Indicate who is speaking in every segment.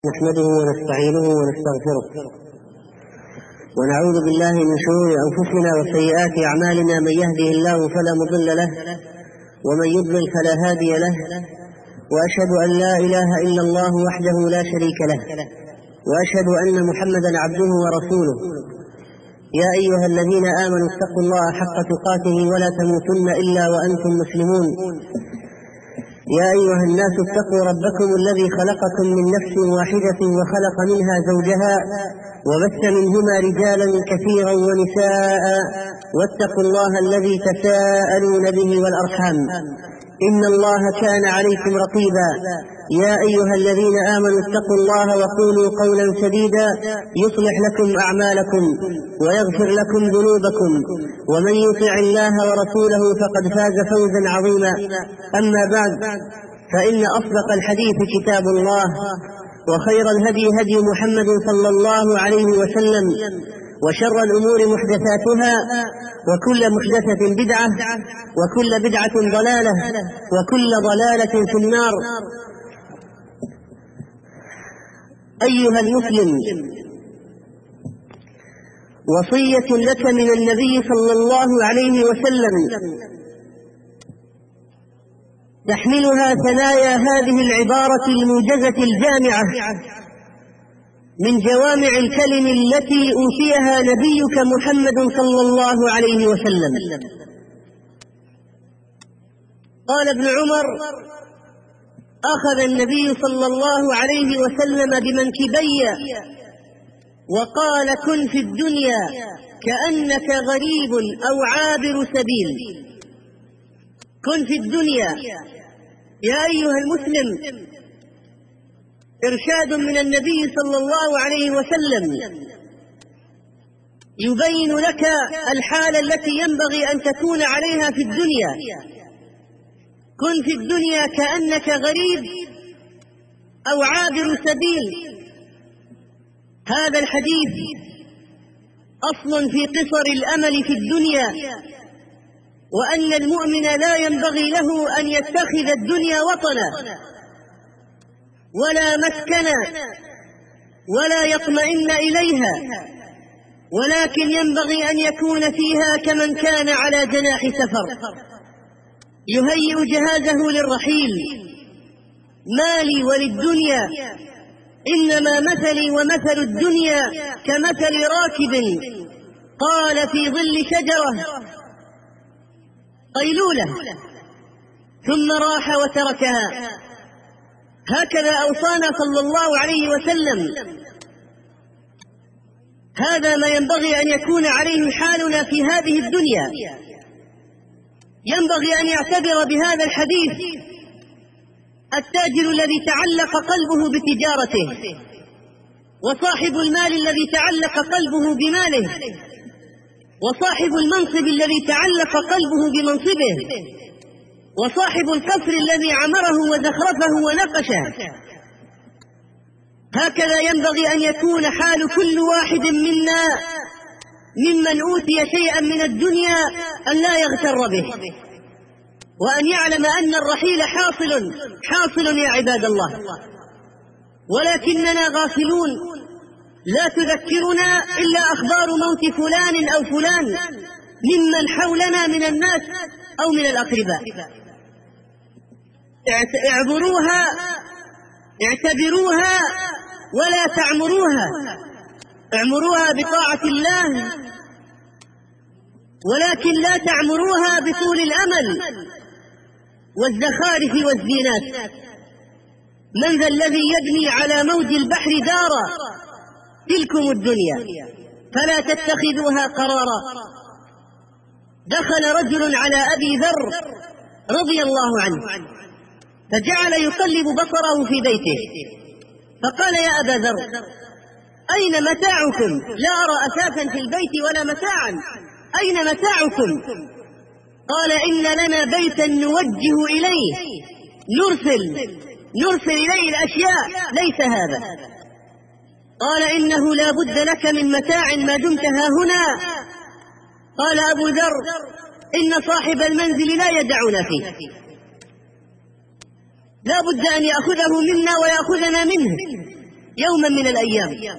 Speaker 1: نحمده ونستعينه ونستغفره ونعوذ بالله من شرور أنفسنا وسيئات أعمالنا. من يهده الله فلا مضل له ومن يضلل فلا هادي له، وأشهد أن لا إله إلا الله وحده لا شريك له، وأشهد أن محمدا عبده ورسوله. يا أيها الذين آمنوا اتقوا الله حق تقاته ولا تموتن إلا وأنتم مسلمون. يا أيها الناس اتقوا ربكم الذي خلقكم من نفس واحدة وخلق منها زوجها وبث منهما رجالا كثيرا ونساء، واتقوا الله الذي تساءلون به والأرحام إن الله كان عليكم رقيبا. يا أيها الذين آمنوا اتقوا الله وقولوا قولا سديدا يصلح لكم أعمالكم ويغفر لكم ذنوبكم، ومن يطع الله ورسوله فقد فاز فوزا عظيما. أما بعد، فإن أصدق الحديث كتاب الله، وخير الهدي هدي محمد صلى الله عليه وسلم، وشر الأمور محدثاتها، وكل محدثة بدعة، وكل بدعة ضلالة، وكل ضلالة في النار. أيها المسلم، وصية لك من النبي صلى الله عليه وسلم تحملها ثنايا هذه العبارة الموجزة الجامعة من جوامع الكلم التي أوتيها نبيك محمد صلى الله عليه وسلم. قال ابن عمر: أخذ النبي صلى الله عليه وسلم بمنكبي وقال: كن في الدنيا كأنك غريب أو عابر سبيل. كن في الدنيا يا أيها المسلم إرشاد من النبي صلى الله عليه وسلم يبين لك الحالة التي ينبغي أن تكون عليها في الدنيا. كن في الدنيا كأنك غريب أو عابر سبيل. هذا الحديث أصل في قصر الأمل في الدنيا، وأن المؤمن لا ينبغي له أن يتخذ الدنيا وطنا ولا مسكنا ولا يطمئن إليها، ولكن ينبغي أن يكون فيها كمن كان على جناح سفر يهيئ جهازه للرحيل. مالي وللدنيا، إنما مثلي ومثل الدنيا كمثل راكب قال في ظل شجرة قيلولة ثم راح وتركها. هكذا أوصانا صلى الله عليه وسلم. هذا ما ينبغي أن يكون عليه حالنا في هذه الدنيا. ينبغي أن يعتبر بهذا الحديث التاجر الذي تعلق قلبه بتجارته، وصاحب المال الذي تعلق قلبه بماله، وصاحب المنصب الذي تعلق قلبه بمنصبه، وصاحب القصر الذي عمره وزخرفه ونقشه. هكذا ينبغي أن يكون حال كل واحد منا ممن أوتي شيئا من الدنيا، أن لا يغتر به، وأن يعلم أن الرحيل حاصل يا عباد الله، ولكننا غافلون. لا تذكرنا إلا أخبار موت فلان أو فلان ممن حولنا من الناس أو من الأقرباء. اعتبروها ولا تعمروها. اعمروها بطاعة الله، ولكن لا تعمروها بطول الأمل والزخارف والزينات. من ذا الذي يبني على موج البحر دارا؟ تلكم الدنيا فلا تتخذوها قرارا. دخل رجل على أبي ذر رضي الله عنه فجعل يقلب بصره في بيته، فقال: يا أبا ذر، أين متاعكم؟ لا أرى أثاثا في البيت ولا متاعا، أين متاعكم؟ قال: إن لنا بيتا نوجه إليه، نرسل إليه الأشياء، ليس هذا. قال: إنه لا بد لك من متاع ما دمت ها هنا. قال أبو ذر: إن صاحب المنزل لا يدعنا فيه، لا بد أن يأخذه منا ويأخذنا منه. يوما من الأيام.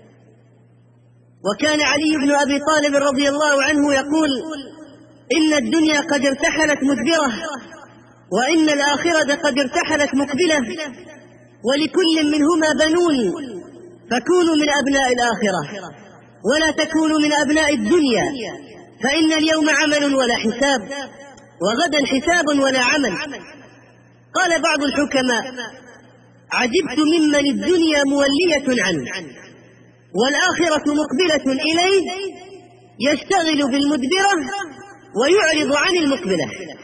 Speaker 1: وكان علي بن أبي طالب رضي الله عنه يقول: إن الدنيا قد ارتحلت مدبرة، وإن الآخرة قد ارتحلت مقبلة، ولكل منهما بنون، فكونوا من أبناء الآخرة ولا تكونوا من أبناء الدنيا، فإن اليوم عمل ولا حساب، وغدا حساب ولا عمل. قال بعض الحكماء: عجبت ممن الدنيا مولية عنه والآخرة مقبلة إليه، يشتغل بالمدبرة ويعرض عن المقبلة.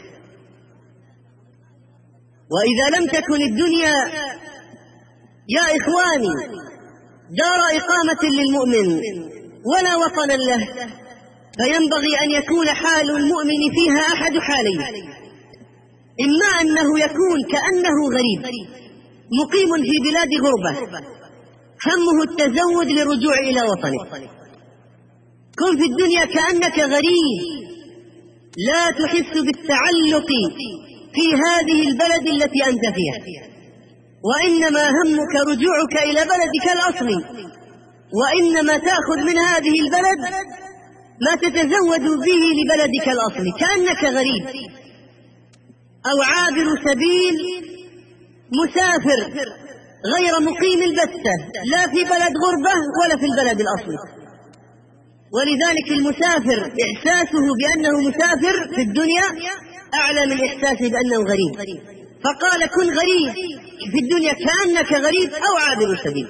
Speaker 1: وإذا لم تكن الدنيا يا إخواني دار إقامة للمؤمن ولا وطنا له، فينبغي أن يكون حال المؤمن فيها أحد حالين: إما أنه يكون كأنه غريب مقيم في بلاد غربة همه التزود للرجوع إلى وطنه. كن في الدنيا كأنك غريب لا تحس بالتعلق في هذه البلد التي أنت فيها، وإنما همك رجوعك إلى بلدك الأصلي، وإنما تأخذ من هذه البلد ما تتزود به لبلدك الأصلي، كأنك غريب أو عابر سبيل مسافر غير مقيم البتة، لا في بلد غربة ولا في البلد الأصلي. ولذلك المسافر إحساسه بأنه مسافر في الدنيا أعلى من إحساسه بأنه غريب. فقال: كن غريب في الدنيا كأنك غريب أو عابر سبيل.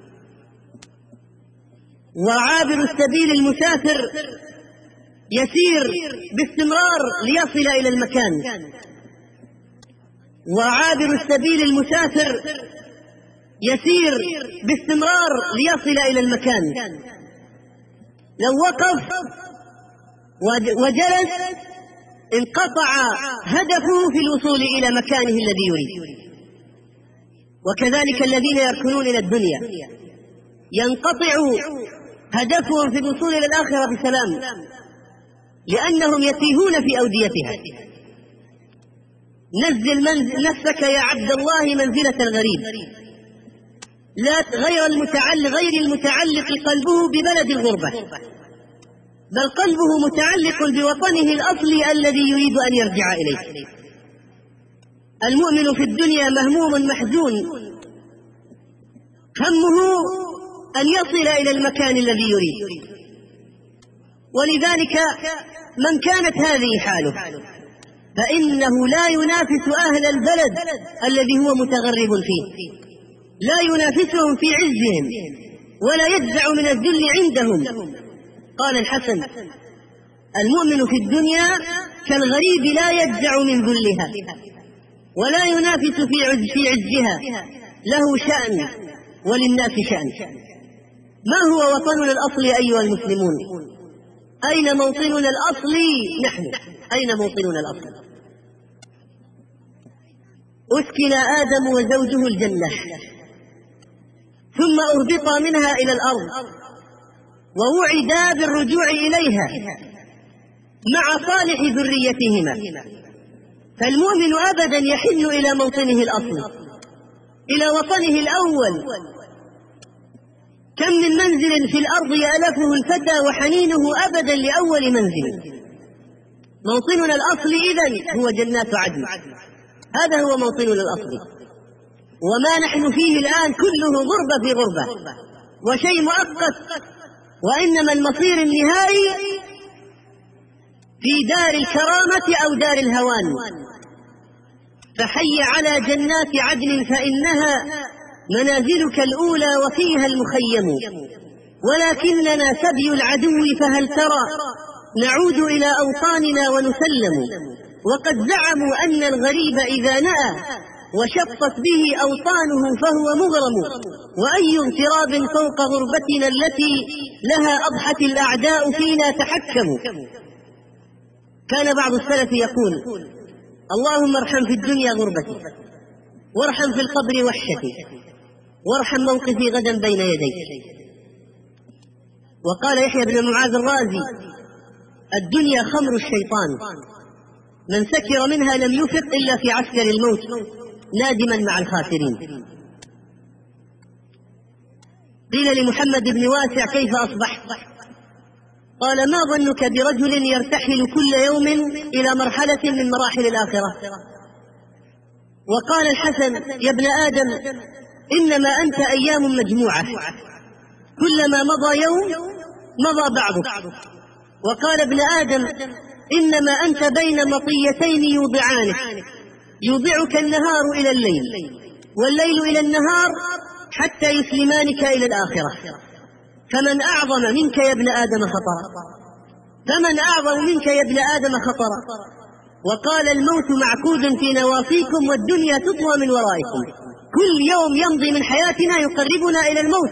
Speaker 1: وعابر السبيل المسافر يسير باستمرار ليصل إلى المكان، وعابر السبيل المسافر يسير باستمرار ليصل إلى المكان. لو وقف وجلس انقطع هدفه في الوصول إلى مكانه الذي يريد. وكذلك الذين يركنون إلى الدنيا ينقطع هدفهم في الوصول إلى الآخرة بسلام، لأنهم يتيهون في أوديتها. نزل نفسك يا عبد الله منزلة الغريب، لا غير المتعلق قلبه ببلد الغربة، بل قلبه متعلق بوطنه الأصلي الذي يريد أن يرجع إليه. المؤمن في الدنيا مهموم محزون، همه أن يصل إلى المكان الذي يريد. ولذلك من كانت هذه حاله فإنه لا ينافس أهل البلد الذي هو متغرب فيه، لا ينافسهم في عزهم ولا يجزع من الذل عندهم. قال الحسن: المؤمن في الدنيا كالغريب لا يجزع من ذلها ولا ينافس في عزها، له شأن وللناس شأن. ما هو وطننا الأصلي أيها المسلمون؟ أين موطننا الأصلي نحن؟ أين موطننا الأصلي؟ أسكن آدم وزوجه الجنة، ثم أهبطا منها إلى الأرض، ووعدا بالرجوع إليها مع صالح ذريتهما. فالمؤمن أبدا يحن إلى موطنه الأصلي، إلى وطنه الأول. كم من منزل في الأرض يألفه الفتى وحنينه أبدا لأول منزل. موطننا الأصلي إذن هو جنات عدن، هذا هو موطننا الأصلي. وما نحن فيه الآن كله غربة في غربة وشيء مؤقت، وإنما المصير النهائي في دار الكرامة أو دار الهوان. فحي على جنات عدن فإنها منازلك الأولى وفيها المخيم، ولكننا سبي العدو فهل ترى نعود إلى أوطاننا ونسلم. وقد زعموا أن الغريب إذا نأى وشطت به أوطانه فهو مغرم، وأي اغتراب فوق غربتنا التي لها أضحت الأعداء فينا تحكموا. كان بعض السلف يقول: اللهم ارحم في الدنيا غربتي، وارحم في القبر وحشتي، وارحم موقفي غدا بين يديك. وقال يحيى بن معاذ الرازي: الدنيا خمر الشيطان، من سكر منها لم يفق إلا في عسكر الموت نادما مع الخاسرين. قيل لمحمد بن واسع: كيف أصبحت؟ قال: ما ظنك برجل يرتحل كل يوم إلى مرحلة من مراحل الآخرة؟ وقال الحسن: يا ابن آدم، إنما أنت أيام مجموعة، كلما مضى يوم مضى بعضك. وقال ابن آدم: إنما أنت بين مطيتين يوضعانك، يوضعك النهار إلى الليل والليل إلى النهار حتى يسلمانك إلى الآخرة. فمن أعظم منك يا ابن آدم خطرا، فمن أعظم منك يا ابن آدم خطرا. وقال: الموت معقود في نواصيكم والدنيا تطوى من ورائكم. كل يوم يمضي من حياتنا يقربنا إلى الموت.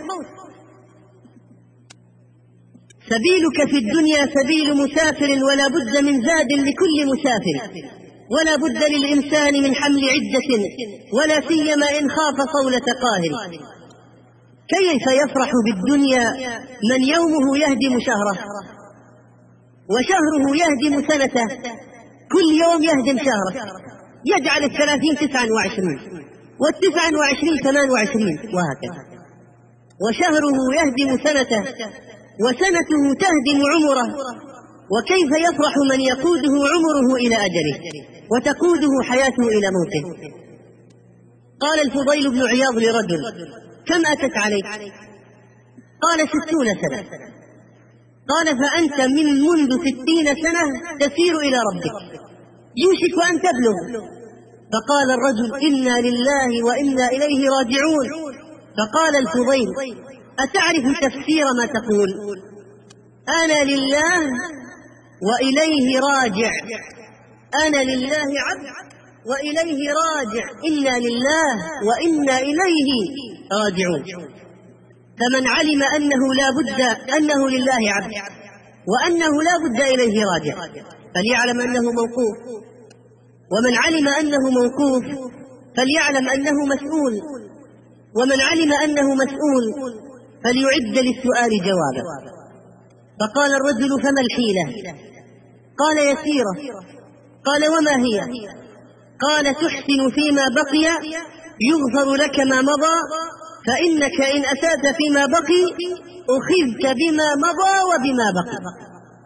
Speaker 1: سبيلك في الدنيا سبيل مسافر، ولا بد من زاد لكل مسافر، ولا بد للإنسان من حمل عدة، ولا سيما إن خاف صولة قاهر. كيف يفرح بالدنيا من يومه يهدم شهره وشهره يهدم سنته؟ كل يوم يهدم شهره، يجعل 30 29 وال29 28 وهكذا، وشهره يهدم سنته وسنته تهدم عمره. وكيف يفرح من يقوده عمره إلى أجله وتقوده حياته إلى موته؟ قال الفضيل بن عياض لرجل: كم أتت عليك؟ قال: 60 سنة. قال: فأنت منذ 60 سنة تسير إلى ربك، يوشك أن تبلغ. فقال الرجل: إنا لله وإنا إليه راجعون. فقال الفضيل: أتعرف تفسير ما تقول؟ أنا لله وإليه راجع، أنا لله عبد وإليه راجع، إنا لله وإنا إليه راجعون. فمن علم أنه لا بد أنه لله عبد وأنه لا بد إليه راجع فليعلم أنه موقوف، ومن علم أنه موقوف فليعلم أنه مسؤول، ومن علم أنه مسؤول فليعد للسؤال جوابا. فقال الرجل: فما الحيلة؟ قال: يسيرة. قال: وما هي؟ قال: تحسن فيما بقي يغفر لك ما مضى، فإنك إن أسأت فيما بقي أخذت بما مضى وبما بقي.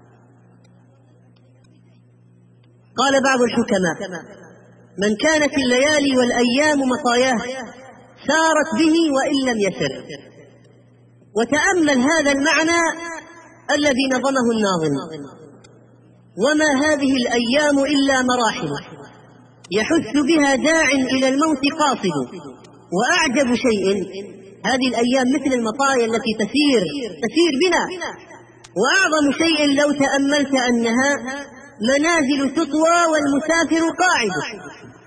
Speaker 1: قال بعض الحكماء: من كانت الليالي والأيام مطاياه سارت به وإن لم يسر. وتأمل هذا المعنى الذي نظمه الناظم: وما هذه الأيام إلا مراحل يحث بها داع إلى الموت قاصد. وأعجب شيء هذه الأيام مثل المطايا التي تسير بنا، وأعظم شيء لو تأملت أنها منازل تطوى والمسافر قاعد.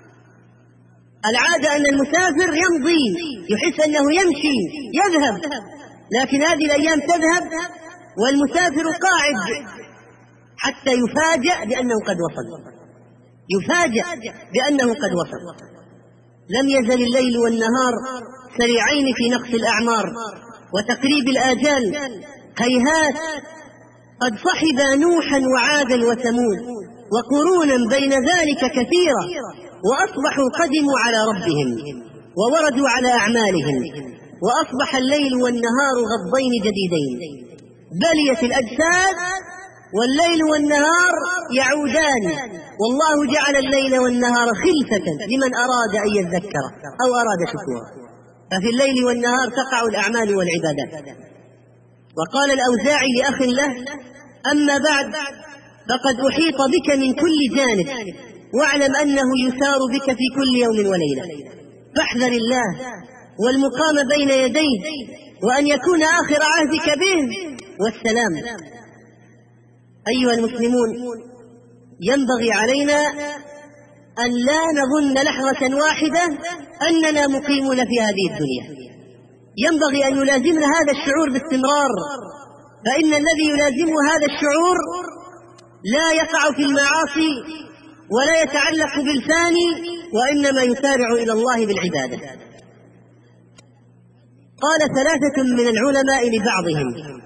Speaker 1: العادة أن المسافر يمضي يحس أنه يمشي يذهب، لكن هذه الأيام تذهب والمسافر قاعد حتى يفاجأ بأنه قد وصل، يفاجأ بأنه قد وصل. لم يزل الليل والنهار سريعين في نقص الأعمار وتقريب الآجال. هيهات قد صحب نوحا وعادا وثمود وقرونا بين ذلك كثيرا، وأصبحوا قدموا على ربهم ووردوا على أعمالهم، وأصبح الليل والنهار غضين جديدين. بليت الأجساد والليل والنهار يعودان، والله جعل الليل والنهار خلفة لمن أراد أن يذكر أو أراد شكورا. ففي الليل والنهار تقع الأعمال والعبادات. وقال الأوزاعي لأخ له: أما بعد، فقد أحيط بك من كل جانب، واعلم أنه يسار بك في كل يوم وليلة، فاحذر الله والمقام بين يديه، وأن يكون آخر عهدك به والسلام. أيها المسلمون، ينبغي علينا أن لا نظن لحظة واحدة أننا مقيمون في هذه الدنيا. ينبغي أن يلازمنا هذا الشعور باستمرار، فإن الذي يلازمه هذا الشعور لا يقع في المعاصي ولا يتعلق بالفاني، وإنما يسارع إلى الله بالعبادة. قال 3 من العلماء لبعضهم: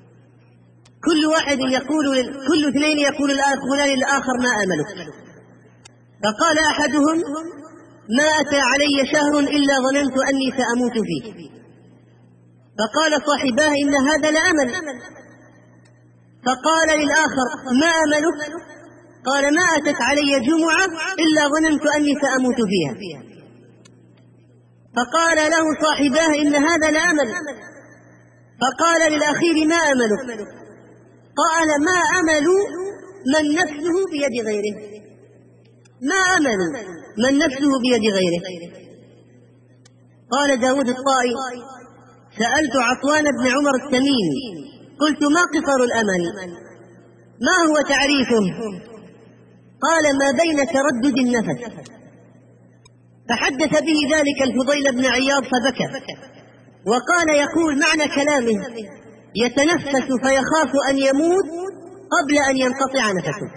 Speaker 1: كل اثنين يقول للآخر: ما أملك؟ فقال أحدهم: ما أتى علي شهر إلا ظننت أني سأموت فيه. فقال صاحباه إن هذا لأمل. فقال للآخر ما أملك؟ قال ما أتت علي جمعة إلا ظننت أني سأموت فيها. فقال له صاحباه إن هذا لأمل. فقال للأخير ما أملك؟ قال ما أمل من نفسه بيد غيره. ما أمل من نفسه بيد غيره. قال داود الطائي سألت عطوان بن عمر التميمي قلت ما قصر الأمل؟ ما هو تعريفه؟ قال ما بين تردد النفس. فحدث به ذلك الفضيل بن عياض فبكى وقال يقول معنى كلامه يتنفس فيخاف أن يموت قبل أن ينقطع نفسه.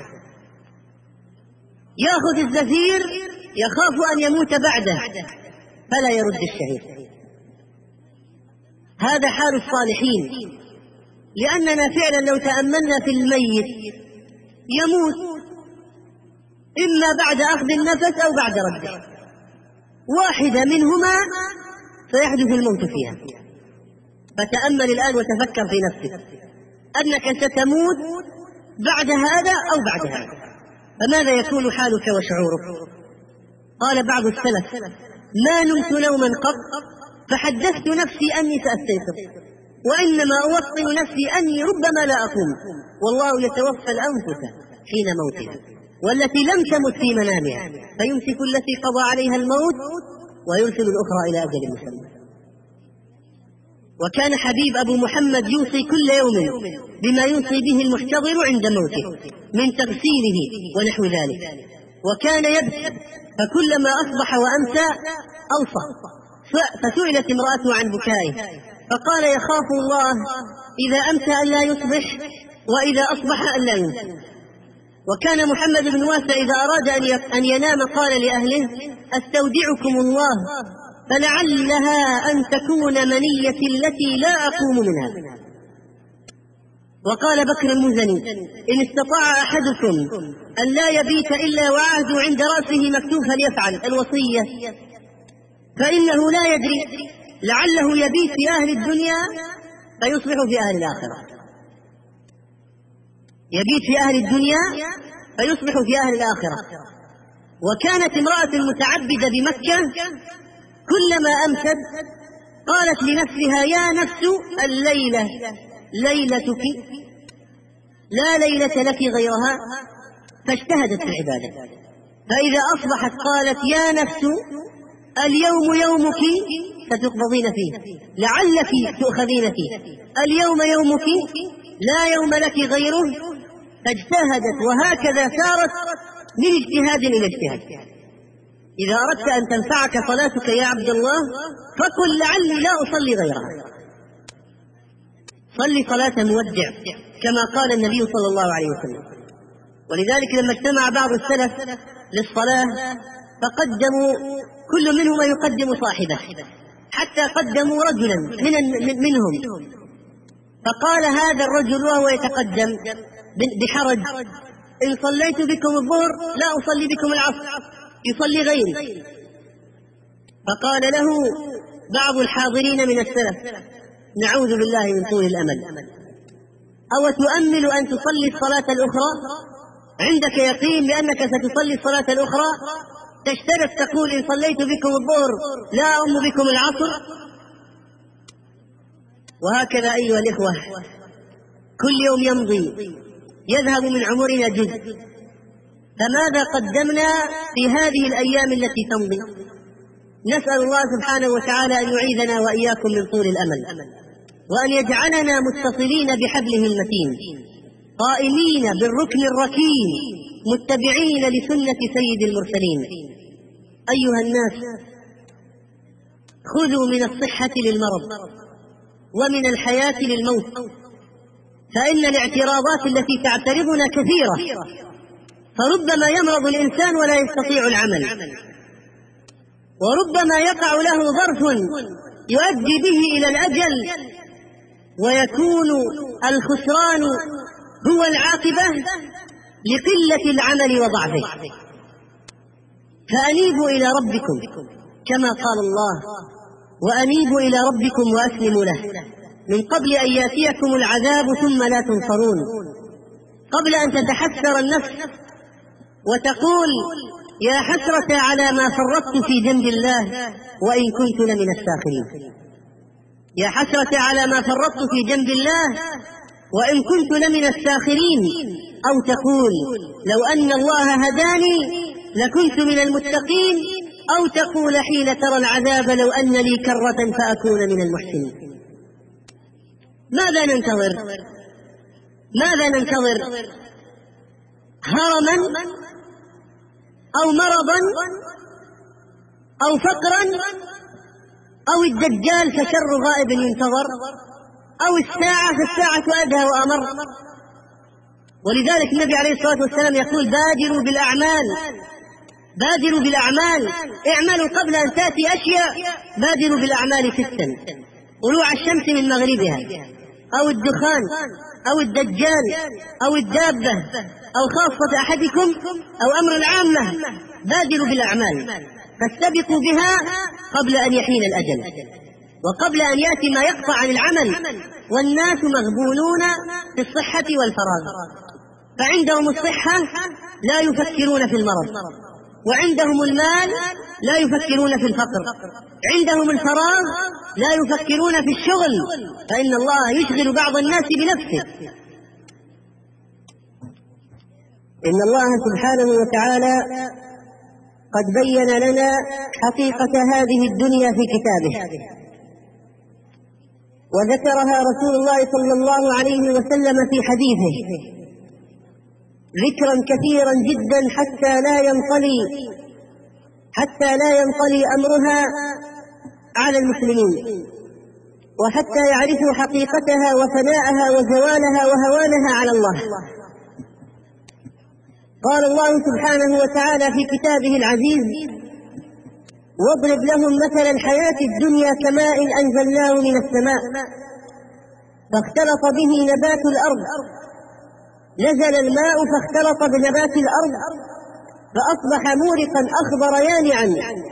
Speaker 1: يأخذ الزفير يخاف أن يموت بعده فلا يرد الشهيد. هذا حال الصالحين، لأننا فعلا لو تأملنا في الميت يموت إما بعد أخذ النفس أو بعد رده، واحدة منهما سيحدث الموت فيها. فتأمل الآن وتفكر في نفسك أنك ستموت بعد هذا أو بعد هذا، فماذا يكون حالك وشعورك؟ قال بعض السلف ما نمت نوما قط فحدثت نفسي أني سأستيقظ وإنما أوطن نفسي أني ربما لا أقوم، والله يتوفى الأنفس حين موتها والتي لم تمت في منامها فيمسك التي قضى عليها الموت ويرسل الأخرى إلى أجل مسمى. وكان حبيب أبو محمد يوصي كل يوم بما يوصي به المحتضر عند موته من تغسيله ونحو ذلك، وكان يبكي فكلما أصبح وأمسى أوصى. فسئلت امرأته عن بكائه فقال يخاف الله إذا أمسى أن لا يصبح وإذا أصبح أن لا يمسى. وكان محمد بن واسع إذا أراد أن ينام قال لأهله استودعكم الله فلعلها أن تكون منيتي التي لا أقوم منها. وقال بكر المزني إن استطاع أحدكم أن لا يبيت إلا وعهد عند رأسه مكتوب فليفعل الوصية، فإنه لا يدري لعله يبيت في أهل الدنيا فيصبح في أهل الآخرة. يبيت في أهل الدنيا فيصبح في أهل الآخرة. وكانت امرأة متعبدة بمكة كلما أمست قالت لنفسها يا نفس الليلة ليلتك لا ليلة لك غيرها، فاجتهدت في العبادة. فإذا أصبحت قالت يا نفس اليوم يومك ستقبضين فيه لعلك تؤخذين فيه، اليوم يومك لا يوم لك غيره، فاجتهدت. وهكذا سارت من اجتهاد إلى اجتهاد. إذا أردت أن تنفعك صلاتك يا عبد الله فقل لعلي لا أصلي غيرها. صلي صلاة مودع كما قال النبي صلى الله عليه وسلم. ولذلك لما اجتمع بعض السلف للصلاة فقدموا كل منهما يقدم صاحبه حتى قدموا رجلا منهم، فقال هذا الرجل وهو يتقدم بحرج إن صليت بكم الظهر لا أصلي بكم العصر، يصلي غيري. فقال له بعض الحاضرين من السلف نعوذ بالله من طول الأمل، أو تؤمل أن تصلي الصلاة الأخرى عندك يقين بأنك ستصلي الصلاة الأخرى تشترط تقول إن صليت بكم الظهر لا أؤم بكم العصر؟ وهكذا أيها الإخوة كل يوم يمضي يذهب من عمرنا جزء، فماذا قدمنا في هذه الأيام التي تمضي؟ نسأل الله سبحانه وتعالى أن يعيذنا وإياكم من طول الأمل، وأن يجعلنا متصلين بحبله المتين قائمين بالركن الركين متبعين لسنة سيد المرسلين. أيها الناس خذوا من الصحة للمرض ومن الحياة للموت، فإن الاعتراضات التي تعترضنا كثيرة، فربما يمرض الإنسان ولا يستطيع العمل، وربما يقع له ظرف يؤدي به إلى الأجل ويكون الخسران هو العاقبة لقلة العمل وضعفه. فأنيبوا إلى ربكم كما قال الله وأنيبوا إلى ربكم وأسلموا له من قبل أن يأتيكم العذاب ثم لا تنصرون، قبل أن تتحسر النفس وتقول يا حسرة على ما فرطت في جنب الله وإن كنت لمن الساخرين، يا حسرة على ما فرطت في جنب الله وإن كنت لمن الساخرين، أو تقول لو أن الله هداني لكنت من المتقين، أو تقول حين ترى العذاب لو أن لي كرة فأكون من المحسنين. ماذا ننتظر؟ ماذا ننتظر؟ هرما أو مرضا أو فقرا أو الدجال فشر غائب ينتظر، أو الساعة فالساعة أدهى وأمر. ولذلك النبي عليه الصلاة والسلام يقول بادروا بالأعمال، بادروا بالأعمال، اعملوا قبل أن تأتي أشياء. بادروا بالأعمال 6: طلوع الشمس من مغربها، أو الدخان، أو الدجال، أو الدابة، أو خاصة أحدكم، أو أمر العامة. بادروا بالأعمال فاستبقوا بها قبل أن يحين الأجل وقبل أن يأتي ما يقطع عن العمل. والناس مغبونون في الصحة والفراغ، فعندهم الصحة لا يفكرون في المرض، وعندهم المال لا يفكرون في الفقر، عندهم الفراغ لا يفكرون في الشغل، فإن الله يشغل بعض الناس بنفسه. إن الله سبحانه وتعالى قد بين لنا حقيقة هذه الدنيا في كتابه، وذكرها رسول الله صلى الله عليه وسلم في حديثه ذكرا كثيرا جدا حتى لا ينطلي أمرها على المسلمين، وحتى يعرفوا حقيقتها وفناءها وزوالها وهوانها على الله. قال الله سبحانه وتعالى في كتابه العزيز: واضرب لهم مثل الحياة الدنيا كماء أنزلناه من السماء فاختلط به نبات الأرض، نزل الماء فاختلط بنبات الأرض فأصبح مورقا أخضر يانعا،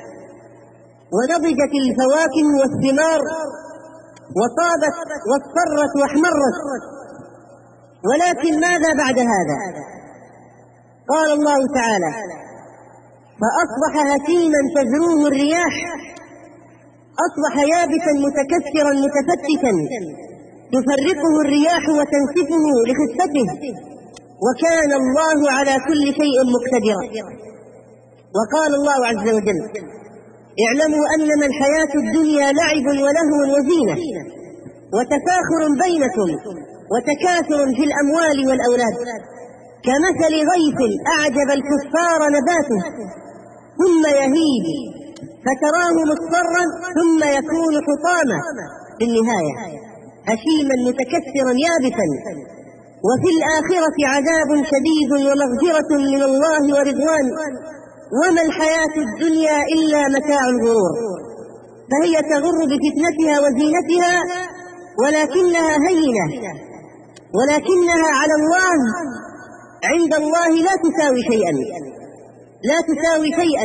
Speaker 1: ونضجت الفواكه والثمار وطابت واصفرت واحمرت. ولكن ماذا بعد هذا؟ قال الله تعالى: فأصبح هشيما تذروه الرياح، أصبح يابسا متكسرا متفتتا تفرقه الرياح وتنسفه لخفته، وكان الله على كل شيء مقتدرا. وقال الله عز وجل: اعلموا أنما الحياة الدنيا لعب ولهو وزينة وتفاخر بينكم وتكاثر في الأموال والأولاد، كمثل غيث أعجب الكفار نباته ثم يهيج فتراه مصفرا ثم يكون حطاما في النهاية هشيما متكسرا يابسا، وفي الآخرة عذاب شديد ومغفرة من الله ورضوان، وما الحياة الدنيا إلا متاع الغرور. فهي تغر بفتنتها وزينتها، ولكنها هينة، ولكنها على الله عند الله لا تساوي شيئا، لا تساوي شيئا.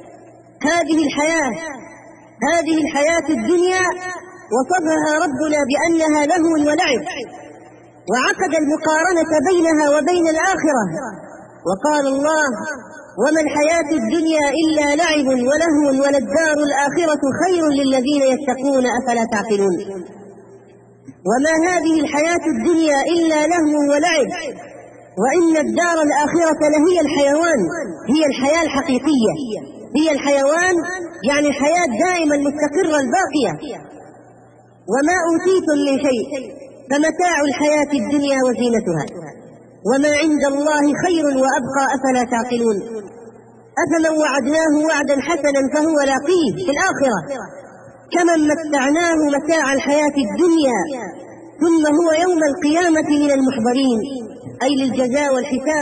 Speaker 1: هذه الحياة الدنيا وصفها ربنا بأنها لهو ولعب، وعقد المقارنة بينها وبين الآخرة، وقال الله: وما الحياة الدنيا إلا لعب ولهو وللدار الآخرة خير للذين يتقون أفلا تعقلون. وما هذه الحياة الدنيا إلا لهو ولعب، وإن الدار الآخرة لهي الحيوان، هي الحياة الحقيقية، هي الحيوان، يعني الحياة دائما المستقرة الباقية. وما أوتيتم من شيء فمتاع الحياة الدنيا وزينتها، وما عند الله خير وأبقى أفلا تعقلون. أفمن وعدناه وعدا حسنا فهو لاقيه في الآخرة كمن متعناه متاع الحياة الدنيا ثم هو يوم القيامة من المحضرين، أي للجزاء والحساب.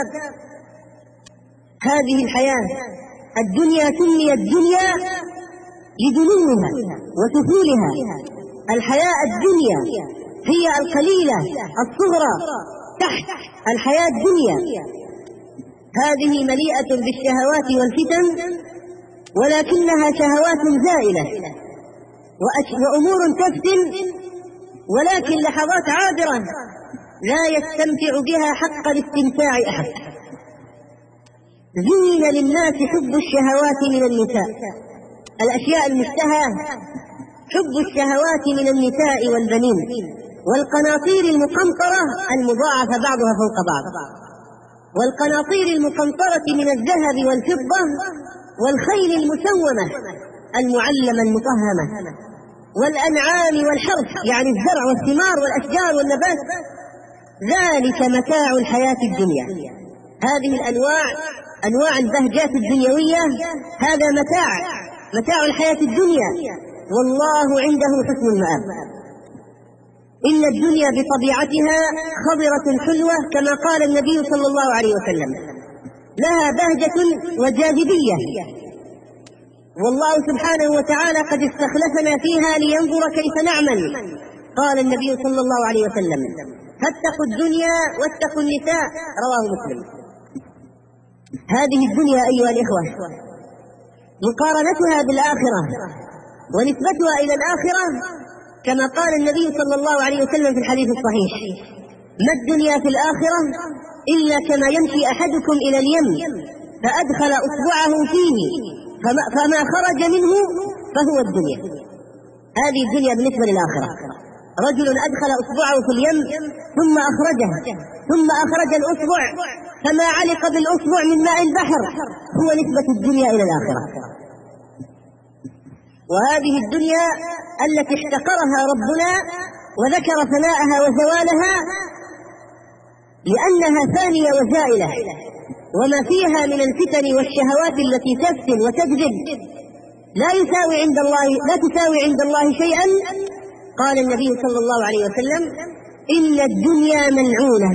Speaker 1: هذه الحياة الدنيا سميت الدنيا لدنوها وسفولها. الحياة الدنيا هي القليلة الصغرى تحت الحياة الدنيا، هذه مليئة بالشهوات والفتن، ولكنها شهوات زائلة، وأمور تفتن، ولكن لحظات عابرة لا يستمتع بها حق الاستمتاع أحد. زين للناس حب الشهوات من النساء، الأشياء المشتهاة، حب الشهوات من النساء والبنين والقناطير المقنطرة المضاعفة بعضها فوق بعض، والقناطير المقنطرة من الذهب والفضة والخيل المسومة المعلمة المطهمة والأنعام والحرث، يعني الزرع والثمار والأشجار والنبات، ذلك متاع الحياة الدنيا. هذه الأنواع، أنواع البهجات الدنيوية، هذا متاع الحياة الدنيا، والله عنده حسن المآب. إن الدنيا بطبيعتها خضرة حلوة كما قال النبي صلى الله عليه وسلم، لها بهجة وجاذبية، والله سبحانه وتعالى قد استخلفنا فيها لينظر كيف نعمل. قال النبي صلى الله عليه وسلم: فاتقوا الدنيا واتقوا النساء، رواه مسلم. هذه الدنيا أيها الإخوة مقارنتها بالآخرة ونسبتها إلى الآخرة كما قال النبي صلى الله عليه وسلم في الحديث الصحيح: ما الدنيا في الآخرة إلا كما يمشي أحدكم إلى اليم فأدخل أصبعه فيه فما خرج منه فهو الدنيا. هذه الدنيا بالنسبة للآخرة. رجل أدخل أصبعه في اليم ثم أخرجه ثم أخرج الأصبع فما علق بالأصبع من ماء البحر، هو نسبة الدنيا إلى الآخرة. وهذه الدنيا التي احتقرها ربنا وذكر فناءها وزوالها لأنها ثانية وزائلة، وما فيها من الفتن والشهوات التي تفتن وتجذب لا تساوي عند الله شيئا. قال النبي صلى الله عليه وسلم: إن الدنيا ملعونة،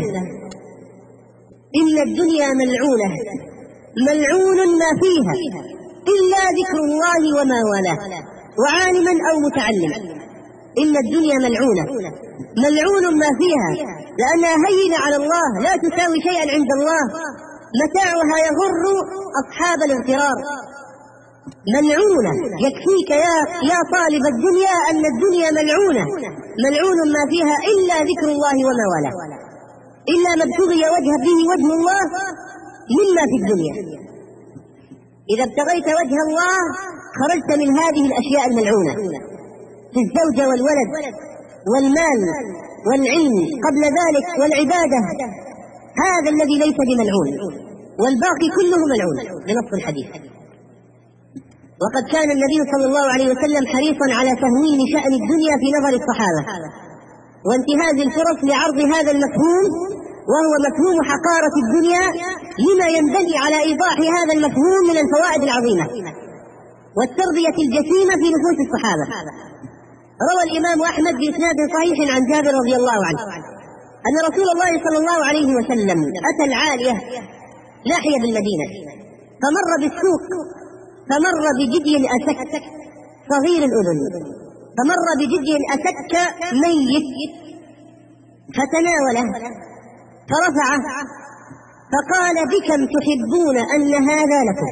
Speaker 1: إن الدنيا ملعونة، ملعون ما فيها إلا ذكر الله وما والاه، وعالما أو متعلما. إن الدنيا ملعونة، ملعون ما فيها، لأنها هينة على الله، لا تساوي شيئا عند الله، متاعها يغر أصحاب الاغترار. ملعونة، يكفيك يا طالب الدنيا أن الدنيا ملعونة، ملعون ما فيها إلا ذكر الله وما والاه، إلا ما ابتغي به وجه الله مما في الدنيا. إذا ابتغيت وجه الله خرجت من هذه الأشياء الملعونة، في الزوجة والولد والمال والعلم قبل ذلك والعبادة، هذا الذي ليس بملعون، والباقي كله ملعون بنص الحديث. وقد كان النبي صلى الله عليه وسلم حريصا على تهوين شأن الدنيا في نظر الصحابة وانتهاز الفرص لعرض هذا المفهوم، وهو مفهوم حقارة الدنيا، لما ينبني على إيضاح هذا المفهوم من الفوائد العظيمة والتربية الجسيمة في نفوس الصحابة. روى الإمام أحمد بإسناد صحيح عن جابر رضي الله عنه أن رسول الله صلى الله عليه وسلم أتى العالية ناحية بالمدينة، فمر بالسوق، فمر بجدي أسك صغير الأذن، فمر بجدي أسك ميت، فتناوله فرفعه فقال: بكم تحبون أن هذا لكم؟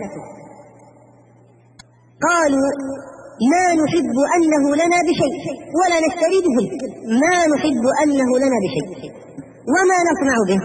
Speaker 1: قالوا: ما نحب أنه لنا بشيء ولا نشتري به، ما نحب أنه لنا بشيء وما نصنع به.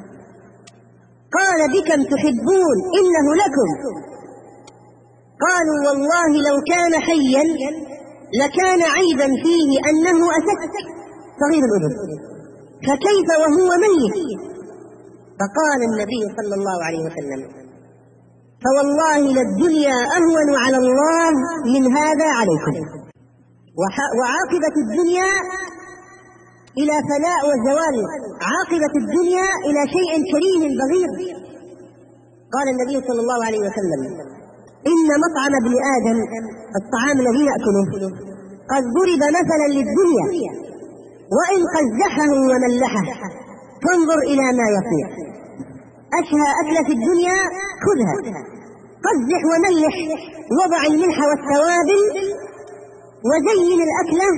Speaker 1: قال: بكم تحبون إنه لكم؟ قالوا: والله لو كان حيا لكان عيبا فيه أنه أسك صغير الأذن، فكيف وهو ميت؟ فقال النبي صلى الله عليه وسلم: فوالله للدنيا أهون على الله من هذا عليكم. وعاقبة الدنيا إلى فناء وزوال، عاقبة الدنيا إلى شيء كريم بغيض. قال النبي صلى الله عليه وسلم: إن مطعم ابن آدم، الطعام الذي نأكله، قد ضرب مثلا للدنيا وإن قزحه وملحه فانظر إلى ما يصير. أشهى أكلة في الدنيا خذها، قزح وملح، وضع الملح والتوابل وزين الأكلة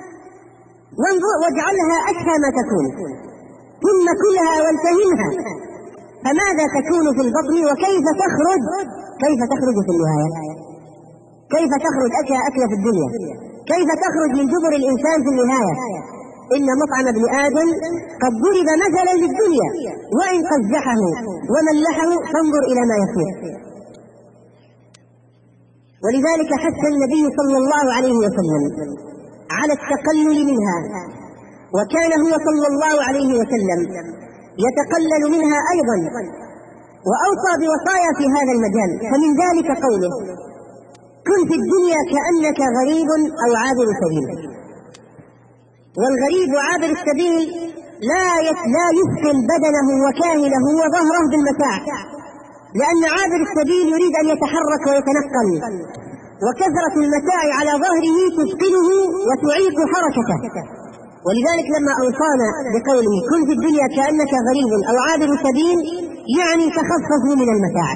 Speaker 1: واجعلها أشهى ما تكون، ثم كلها والتهمها، فماذا تكون في البطن وكيف تخرج في النهاية؟ كيف تخرج أشهى أكلة في الدنيا كيف تخرج من جبر الإنسان في النهاية؟ إن مطعم ابن آدم قد ضرب مثلا للدنيا وإن قزحه وملحه فانظر إلى ما يصير. ولذلك حث النبي صلى الله عليه وسلم على التقلل منها، وكان هو صلى الله عليه وسلم يتقلل منها أيضا، وأوصى بوصايا في هذا المجال. فمن ذلك قوله: كن في الدنيا كأنك غريب أو عابر سبيل. والغريب وعابر السبيل لا يثقل بدنه وكاهله وظهره بالمتاع، لأن عابر السبيل يريد أن يتحرك ويتنقل، وكثرة المتاع على ظهره تثقله وتعيق حركته. ولذلك لما أوصانا بقوله كن في الدنيا كأنك غريب أو عابر سبيل، يعني تخففوا من المتاع،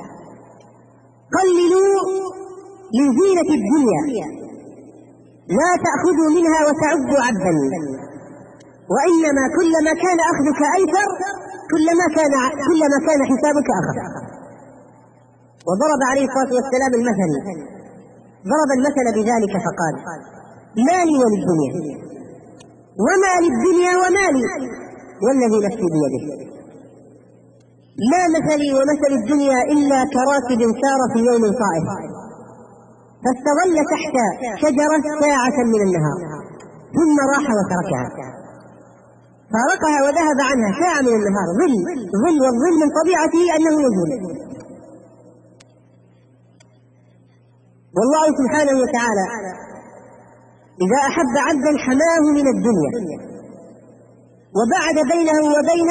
Speaker 1: قللوا من زينة الدنيا، لا تأخذوا منها وتعبوا عبدا، وإنما كلما كان أخذك أيسر كلما كان حسابك أخف. وضرب عليه الصلاة والسلام المثل، ضرب المثل بذلك فقال: مالي وللدنيا، وما للدنيا ومالي والذي نفسي بيده. ما مثلي ومثل الدنيا إلا كراكب سار في يوم صائف فاستظل تحت شجرة ساعة من النهار ثم راح وتركها، فارقها وذهب عنها ساعة من النهار، ظل، والظل من طبيعته أنه يزول. والله سبحانه وتعالى إذا أحب عبدا حماه من الدنيا وبعد بينه وبين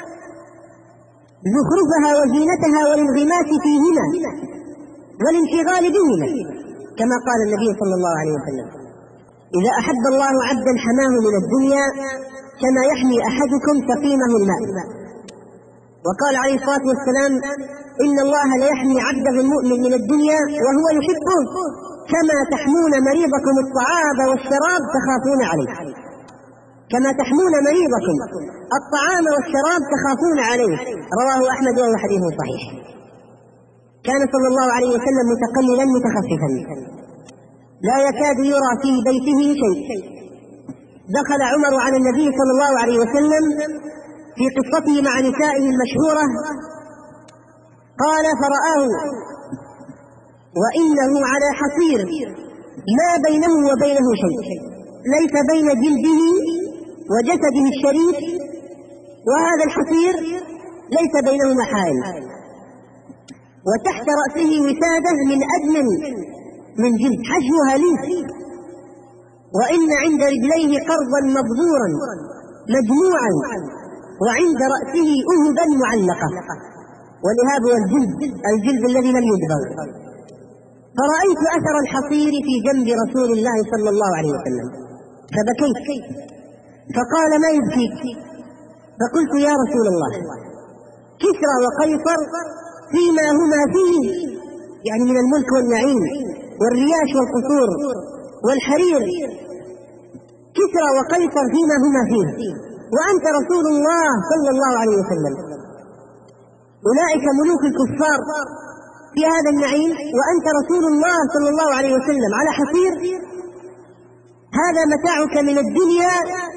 Speaker 1: زخرفها وزينتها والانغماس فيهما والانشغال بهما، كما قال النبي صلى الله عليه وسلم: إذا أحب الله عبدا حماه من الدنيا كما يحمي أحدكم سقيمه الماء. وقال عليه الصلاة والسلام: إن الله ليحمي عبده المؤمن من الدنيا وهو يحبه كما تحمون مريضكم الطعام والشراب تخافون عليه. كما تحمون مريضكم الطعام والشراب تخافون عليه. رواه أحمد وهو حديث صحيح. كان صلى الله عليه وسلم متقللا متخففا، لا يكاد يرى في بيته شيء. دخل عمر على النبي صلى الله عليه وسلم في قصته مع نسائه المشهورة، قال: فرآه وإنه على حصير ما بينه وبينه شيء، ليس بين جلده وجسده الشريف وهذا الحصير ليس بينهما حائل، وتحت رأسه وسادة من أدم من جلد حشوها ليف، وإن عند رجليه قرضا مبذورا مجموعا، وعند رأسه أهبا معلقة، والإهاب هو الجلد الذي لم يدبر. فرأيت أثر الحصير في جنب رسول الله صلى الله عليه وسلم فبكيت، فقال: ما يبكيك؟ فقلت: يا رسول الله، كسرى وقيصر فيما هما فيه، يعني من الملك والنعيم والرياش والقصور والحرير، كسرى وقيصر فيما هما فيه، وأنت رسول الله صلى الله عليه وسلم. أولئك ملوك الكفار في هذا النعيم، وأنت رسول الله صلى الله عليه وسلم على حصير، هذا متاعك من الدنيا.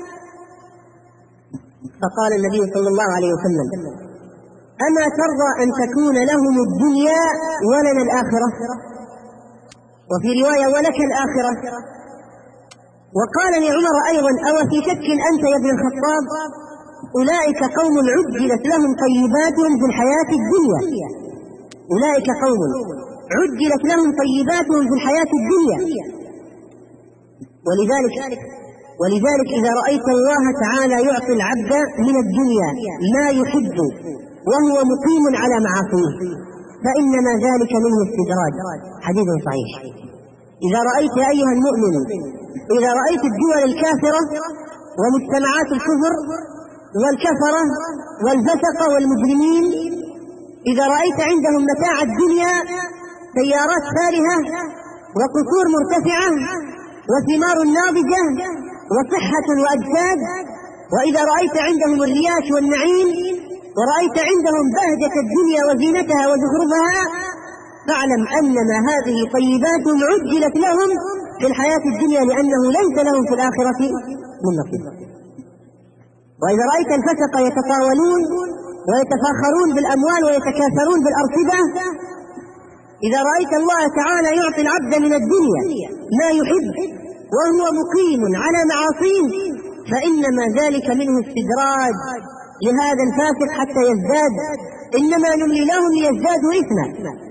Speaker 1: فقال النبي صلى الله عليه وسلم: أما ترضى أن تكون لهم الدنيا ولنا الآخرة؟ وفي رواية: ولك الآخرة. وقال لعمر أيضا: أو في شك أنت يا ابن الخطاب؟ أولئك قوم عجلت لهم طيباتهم في الحياة الدنيا، أولئك قوم عجلت لهم طيباتهم في الحياة الدنيا. ولذلك إذا رأيت الله تعالى يعطي العبد من الدنيا ما يحب وهو مقيم على معاصيه فإنما ذلك منه استدراج. حديث صحيح. إذا رأيت يا أيها المؤمن، إذا رأيت الدول الكافرة ومجتمعات الكفر والكفرة والفسق والمجرمين، إذا رأيت عندهم متاع الدنيا، سيارات فارهة وقصور مرتفعة وثمار ناضجة وصحة وأجساد، وإذا رأيت عندهم الرياش والنعيم، ورأيت عندهم بهجة الدنيا وزينتها وزخرفها، فاعلم أنما هذه طيبات عجلت لهم في الحياة الدنيا لأنه ليس لهم في الآخرة من نصيب. وإذا رأيت الفسق يتطاولون ويتفاخرون بالأموال ويتكاثرون بالأرصدة، إذا رأيت الله تعالى يعطي العبد من الدنيا ما يحب وهو مقيم على معاصيه، فإنما ذلك منه استدراج لهذا الفاسق حتى يزداد، إنما نملي لهم ليزدادوا إثما.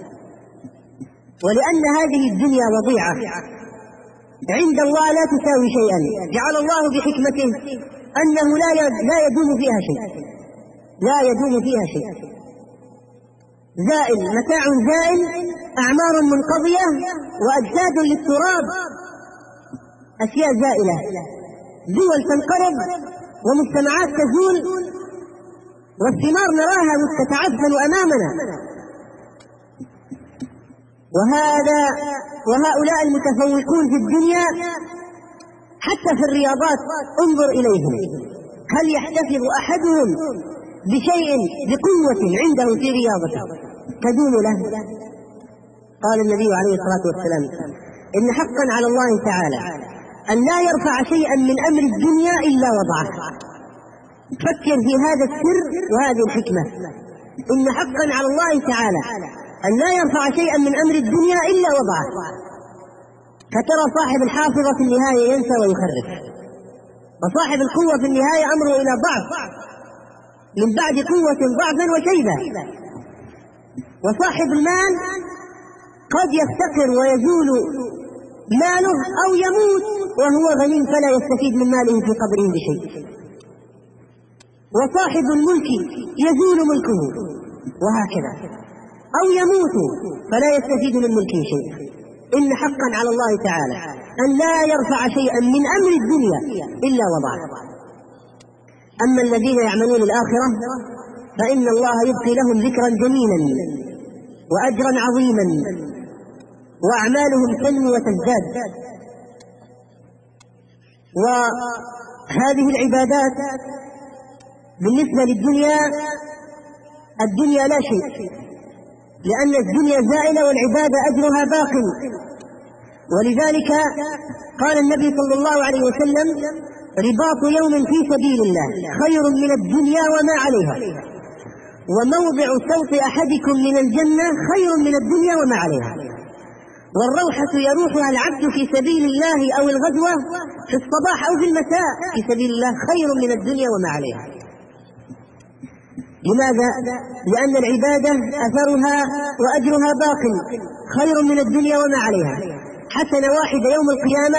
Speaker 1: ولأن هذه الدنيا وضيعة عند الله لا تساوي شيئا، جعل الله بحكمته أنه لا يدوم فيها شيء، لا يدوم فيها شيء، زائل، متاع زائل، أعمار منقضية، وأجساد للتراب، أشياء زائلة، دول تنقرض ومجتمعات تزول والثمار نراها تتعفن أمامنا. وهؤلاء المتفوقون في الدنيا حتى في الرياضات انظر إليهم، هل يحتفظ أحدهم بشيء بقوة عنده في رياضته تدوم له؟ قال النبي عليه الصلاة والسلام: إن حقا على الله تعالى أن لا يرفع شيئا من أمر الدنيا إلا وضعه. فكر في هذا السر وهذه الحكمة، إن حقا على الله تعالى أن لا يرفع شيئا من أمر الدنيا إلا وضعه. فترى صاحب الحافظة في النهاية ينسى ويخرف، وصاحب القوة في النهاية أمره إلى ضعف، من بعد قوة ضعفا وشيبة. وصاحب المال قد يفتقر ويزول ماله أو يموت وهو غني فلا يستفيد من ماله في قبره بشيء. وصاحب الملك يزول ملكه وهكذا، أو يموت فلا يستفيد من ملكه شيء. إن حقا على الله تعالى أن لا يرفع شيئا من أمر الدنيا إلا وضعه. أما الذين يعملون الآخرة فإن الله يبقي لهم ذكرا جميلا وأجرا عظيما، وأعمالهم تنمو وتزداد. وهذه العبادات بالنسبة للدنيا، الدنيا لا شيء، لأن الدنيا زائلة والعبادة أجرها باق. ولذلك قال النبي صلى الله عليه وسلم: رباط يوم في سبيل الله خير من الدنيا وما عليها، وموضع صوت أحدكم من الجنة خير من الدنيا وما عليها. والروحة يروحها العبد في سبيل الله أو الغزوة في الصباح أو في المساء في سبيل الله خير من الدنيا وما عليها. لماذا؟ لأن العبادة أثرها وأجرها باق، خير من الدنيا وما عليها. حسنة واحدة يوم القيامة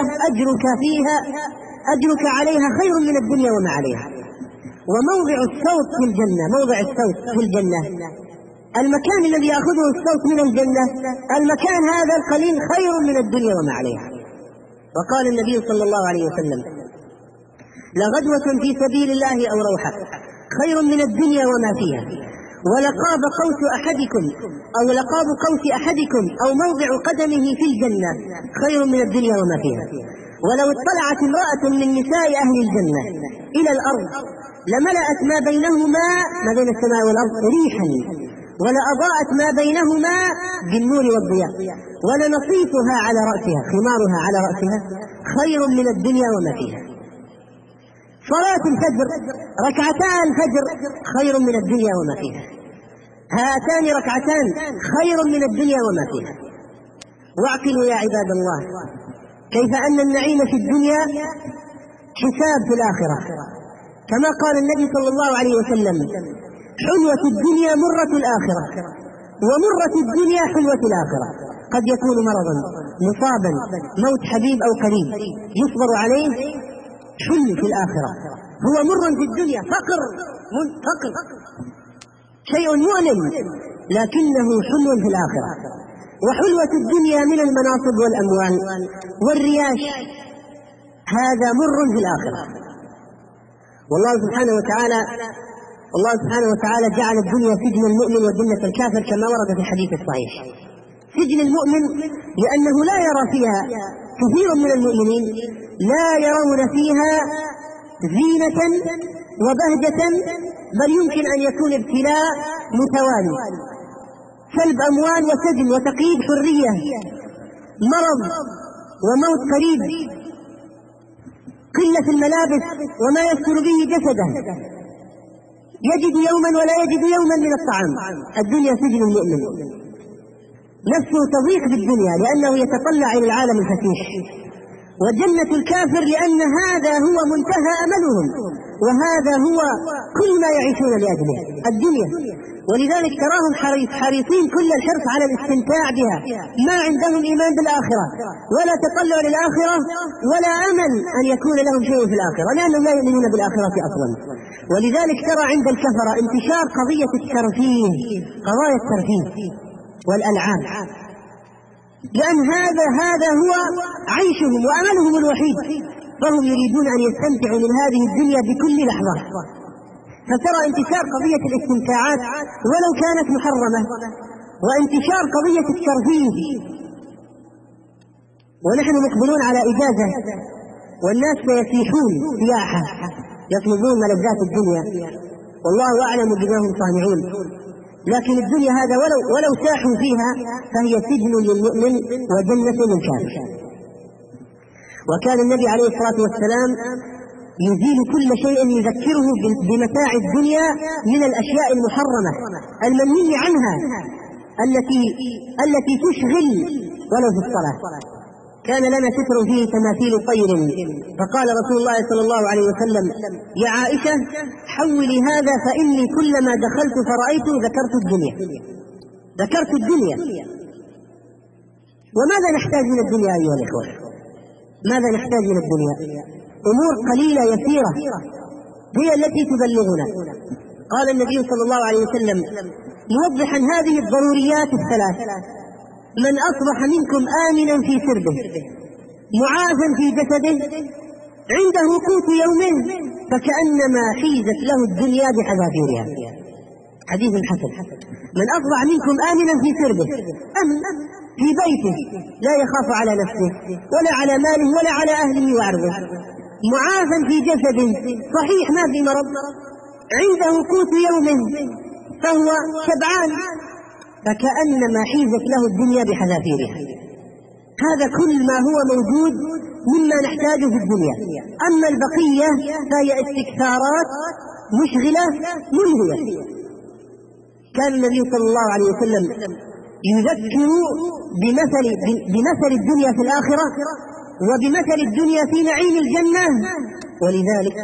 Speaker 1: أجرك عليها خير من الدنيا وما عليها. وموضع الصوت في الجنة، موضع الصوت في الجنة، المكان الذي يأخذه الصوت من الجنة، المكان هذا القليل خير من الدنيا وما عليها. وقال النبي صلى الله عليه وسلم: لغدوة في سبيل الله أو روحة خير من الدنيا وما فيها، ولقاب قوس أحدكم أو لقاب قوس أحدكم أو موضع قدمه في الجنة خير من الدنيا وما فيها. ولو اطلعت امرأة من نساء أهل الجنة إلى الأرض لملأت ما بينهما، ما بين السماء والأرض، ريحا، ولأضاءت ما بينهما بالنور والضياء، ولنصيفها على رأسها، خمارها على رأسها خير من الدنيا وما فيها. صلاة الفجر، ركعتا الفجر خير من الدنيا وما فيها. هاتان ركعتان خير من الدنيا وما فيها. واعقلوا يا عباد الله كيف أن النعيم في الدنيا حساب في الآخرة، كما قال النبي صلى الله عليه وسلم: حلوة الدنيا مرة الآخرة، ومرة الدنيا حلوة الآخرة. قد يكون مرضا، مصابا، موت حبيب أو قريب يصبر عليه، حل في الآخرة. هو مر في الدنيا، فقر شيء مؤلم، لكنه حلو في الآخرة. وحلوة الدنيا من المناصب والأموال والرياش، هذا مر في الآخرة. والله سبحانه وتعالى جعل الدنيا سجن المؤمن وجنة الكافر كما ورد في الحديث الصحيح. سجن المؤمن لأنه لا يرى فيها، كثير من المؤمنين لا يرون فيها زينة وبهجة، بل يمكن أن يكون ابتلاء متوالي، سلب أموال وسجن وتقييد حرية، مرض وموت قريب، قلة الملابس وما يستر به جسده، يجد يوما ولا يجد يوما من الطعام. الدنيا سجن المؤمن، نفسه تضيق بالدنيا لأنه يتطلع إلى العالم الفتيش، وجنة الكافر لأن هذا هو منتهى أملهم، وهذا هو كل ما يعيشون لأجله الدنيا. ولذلك تراهم حريصين كل الحرص على الاستمتاع بها، ما عندهم إيمان بالآخرة ولا تطلع للآخرة ولا أمل أن يكون لهم شيء في الآخرة، لأنهم لا يؤمنون بالآخرة أصلا. ولذلك ترى عند الكفرة انتشار قضية الترفيه، قضايا الترفيه والألعاب، لأن هذا هو عيشهم وأملهم الوحيد، فهم يريدون أن يستمتعوا من هذه الدنيا بكل لحظة. فترى انتشار قضية الاستمتاعات ولو كانت محرمة، وانتشار قضية الترفيه، ونحن مقبلون على إجازة والناس سيسيحون سياحة يطلبون ملذات الدنيا، والله أعلم بما هم صانعون. لكن الدنيا هذا ولو ساحوا فيها فهي سجن للمؤمن وجنة للكافر. وكان النبي عليه الصلاة والسلام يزيل كل شيء يذكره بمتاع الدنيا من الأشياء المحرمة المنهي عنها التي تشغل ولو في الصلاة. كان لنا ستر فيه تماثيل طير، فقال رسول الله صلى الله عليه وسلم: يا عائشة حولي هذا فإني كلما دخلت فرأيت ذكرت الدنيا. وماذا نحتاج من الدنيا أيها الإخوة؟ ماذا نحتاج من الدنيا؟ أمور قليلة يسيرة هي التي تبلغنا. قال النبي صلى الله عليه وسلم موضحا هذه الضروريات الثلاث: من أصبح منكم آمنا في سربه معافا في جسده عنده قوت يومه فكأنما حيزت له الدنيا بحذافيرها. حديث حسن. من أصبح منكم آمنا في سربه، أمن في بيته لا يخاف على نفسه ولا على ماله ولا على أهله وعرضه، معافا في جسده صحيح ما في مرض، عنده قوت يومه فهو شبعان فكأنما حيزت له الدنيا بحذافيرها. هذا كل ما هو موجود مما نحتاجه في الدنيا. أما البقية فهي استكثارات مشغلة منهية. كان النبي صلى الله عليه وسلم يذكر بمثل الدنيا في الآخرة وبمثل الدنيا في نعيم الجنة. ولذلك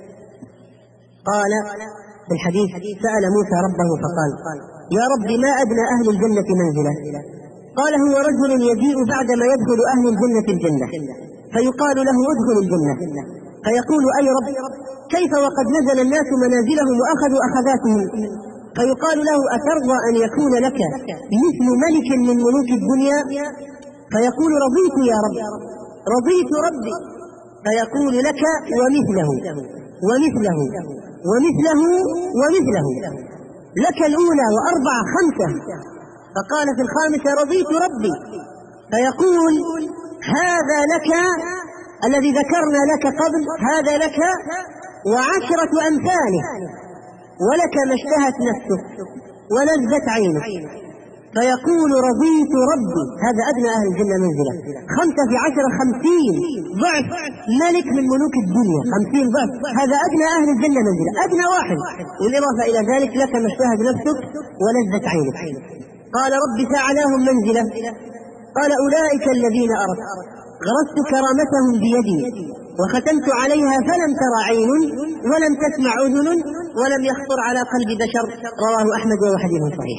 Speaker 1: قال في الحديث: سأل موسى ربه فقال: يا رب ما أدنى أهل الجنة منزلة؟ قال: هو رجل يجيء بعدما يدخل أهل الجنة الجنة فيقال له: ادخل الجنة، فيقول: أي رب كيف وقد نزل الناس منازلهم وأخذوا أخذاتهم؟ فيقال له: أترضى أن يكون لك مثل ملك من ملوك الدنيا؟ فيقول: رضيت يا رب، رضيت ربي. فيقول: لك ومثله ومثله ومثله ومثله، لك الأولى وأربعة خمسة. فقال في الخامسة: رضيت ربي. فيقول: هذا لك الذي ذكرنا لك قبل، هذا لك وعشرة أمثاله، ولك ما اشتهت نفسك ولذت عينك. فيقول: رضيت ربي. هذا أدنى أهل الجنة منزلة. 5 في 10 50 ضعف ملك من ملوك الدنيا، 50 ضعف. هذا أدنى أهل الجنة منزلة، أدنى واحد. بالإضافة إلى ذلك لك ما اشتهت نفسك ولذت عينك. قال: رب فأعلاهم منزلة. قال: أولئك الذين أردت، غرست كرامتهم بيدي وختمت عليها فلم تر عين ولم تسمع أذن ولم يخطر على قلب بشر. رواه أحمد وهو حديث صحيح.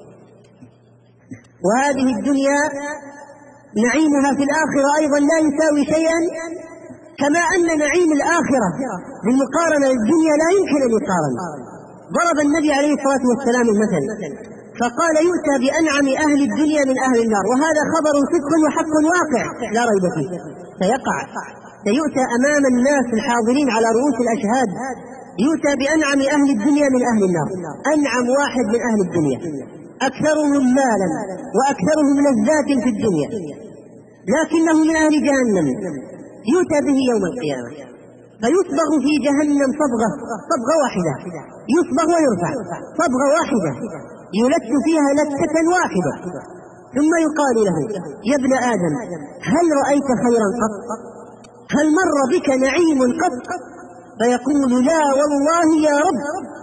Speaker 1: وهذه الدنيا نعيمها في الآخرة أيضا لا يساوي شيئا، كما أن نعيم الآخرة بالمقارنة للدنيا لا يمكن أن يقارن. ضرب النبي عليه الصلاة والسلام المثل فقال: يؤتى بأنعم أهل الدنيا من أهل النار، وهذا خبر صدق وحق واقع لا ريب فيه، سيقع، سيؤتى أمام الناس الحاضرين على رؤوس الأشهاد، يؤتى بأنعم أهل الدنيا من أهل النار. أنعم واحد من أهل الدنيا، أكثرهم مالا وأكثرهم لذات في الدنيا، لكنه من أهل جهنم، يؤتى به يوم القيامة فيصبغ في جهنم صبغة واحدة، يصبغ ويرفع صبغة واحدة، يلت فيها لتة واحدة، ثم يقال له: يا ابن آدم هل رأيت خيرا قط؟ هل مر بك نعيم قط؟ فيقول: لا والله يا رب.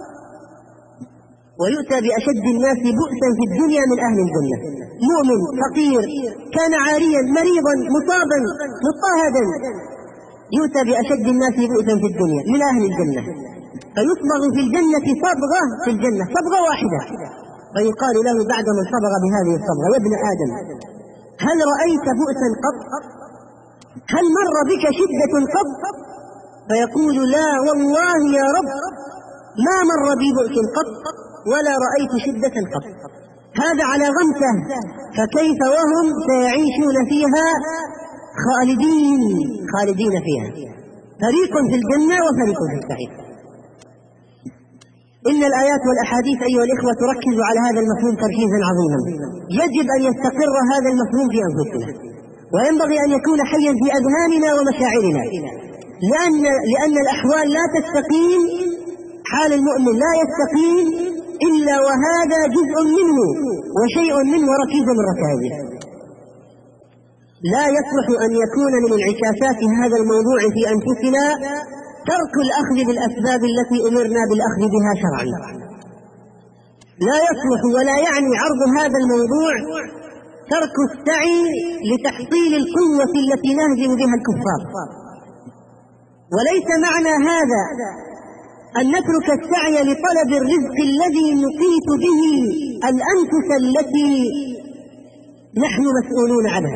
Speaker 1: ويؤتى بأشد الناس بؤسا في الدنيا من أهل الجنة: مؤمن فقير كان عاريا مريضا مصابا مضطهدا، يؤتى بأشد الناس بؤسا في الدنيا من أهل الجنة، فيصبغ في الجنة صبغة، في الجنة صبغة واحدة، فيقال له بعدما صبغ بهذه الصبغة: يا ابن آدم هل رأيت بؤسا قط؟ هل مر بك شدة قط؟ فيقول: لا والله يا رب ما مر بي بؤس قط ولا رأيت شدة قط. هذا على غمسة، فكيف وهم سيعيشون فيها خالدين فيها، فريق في الجنة وفريق في السعير. إن الآيات والأحاديث أيها الإخوة تركز على هذا المفهوم تركيزا عظيما، يجب أن يستقر هذا المفهوم في أنفسنا، وينبغي أن يكون حيا في أذهاننا ومشاعرنا، لأن الأحوال لا تستقيم، حال المؤمن لا يستقيم إلا وهذا جزء منه وشيء منه وركيز من ركائزه. لا يصلح أن يكون من انعكاسات هذا الموضوع في أنفسنا ترك الأخذ بالأسباب التي أمرنا بالأخذ بها شرعا. لا يصلح ولا يعني عرض هذا الموضوع ترك السعي لتحصيل القوة التي نهزم بها الكفار، وليس معنى هذا أن نترك السعي لطلب الرزق الذي نقيت به الأنفس التي نحن مسؤولون عنها،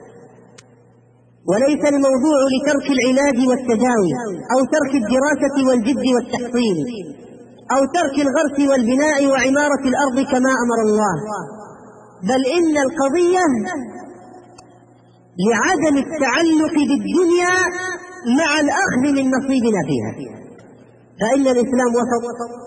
Speaker 1: وليس الموضوع لترك العلاج والتداوي أو ترك الدراسة والجد والتحصيل أو ترك الغرس والبناء وعمارة الأرض كما أمر الله، بل إن القضية لعدم التعلق بالدنيا مع الأخذ من نصيبنا فيها. فإن الإسلام وسط،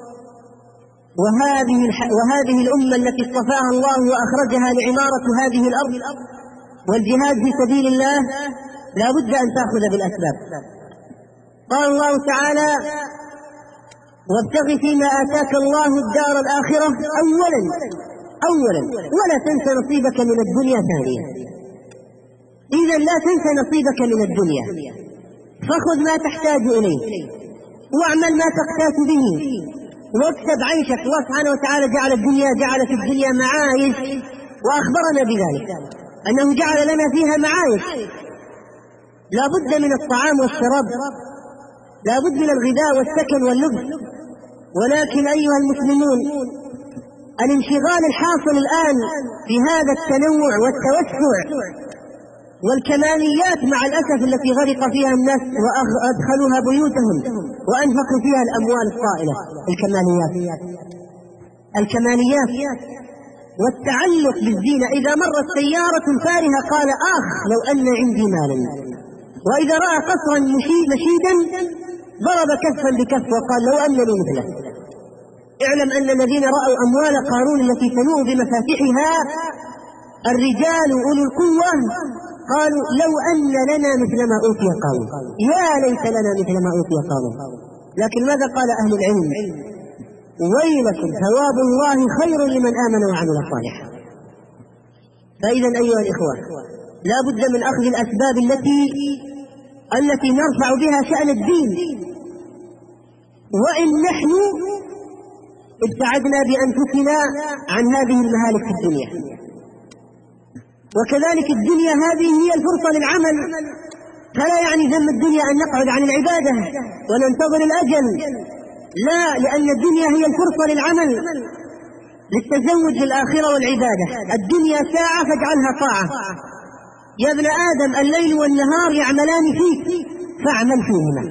Speaker 1: وهذه الأمة التي اصطفاها الله وأخرجها لعمارة هذه الأرض والجهاد في سبيل الله لا بد أن تأخذ بالأسباب. قال الله تعالى: وابتغ فيما آتاك الله الدار الآخرة أولا ولا تنس نصيبك من الدنيا ثانيا. إذا لا تنس نصيبك من الدنيا، فخذ ما تحتاج إليه واعمل ما تقتات به واكسب عيشك. الله سبحانه وتعالى جعل في الدنيا معايش، وأخبرنا بذلك أنه جعل لنا فيها معايش، لا بد من الطعام والشراب، لا بد من الغذاء والسكن واللبس. ولكن أيها المسلمون، الانشغال الحاصل الآن في هذا التنوع والتوسع والكماليات مع الأسف التي غرق فيها الناس وأدخلوها بيوتهم وأنفقوا فيها الأموال الطائلة، الكماليات والتعلق بالزينة. إذا مرت سيارة فارهة قال: لو أن عندي مالا. وإذا رأى قصرا مشيدا ضرب كفا بكف وقال: لو أن لي مثله. اعلم أن الذين رأوا أموال قارون التي تنوء بمفاتيحها الرجال أولو القوة قالوا: لو أن لنا مثل ما أوتي قارون، يا ليت لنا مثل ما أوتي قارون. لكن ماذا قال أهل العلم؟ ويلكم ثواب الله خير لمن آمن وعمل صالحا. فإذا أيها الإخوة، لا بد من أخذ الأسباب التي نرفع بها شأن الدين، وإن نحن ابتعدنا بأنفسنا عن هذه المهالك في الدنيا. وكذلك الدنيا هذه هي الفرصة للعمل، فلا يعني ذم الدنيا أن نقعد عن العبادة وننتظر الأجل، لا، لأن الدنيا هي الفرصة للعمل، للتزوج للآخرة والعبادة. الدنيا ساعة فاجعلها طاعة. يا ابن آدم الليل والنهار يعملان فيك فاعمل فيهما.